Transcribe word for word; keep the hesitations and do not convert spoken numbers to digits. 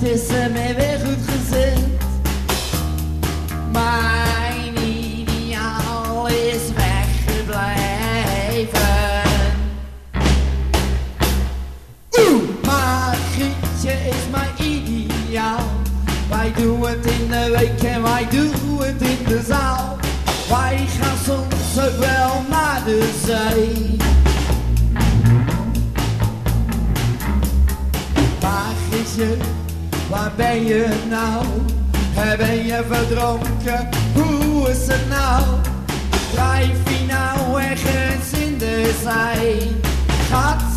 is er me weer goed gezind. Mijn ideaal is weggebleven. Oeh, maar Grietje is mijn ideaal. Wij doen het in de week en wij doen het in de zaal. Wij gaan soms ook wel naar de zee. Maar Grietje, waar ben je nou? Ben je verdronken? Hoe is het nou? Drijf je nou ergens in de zee? Gaat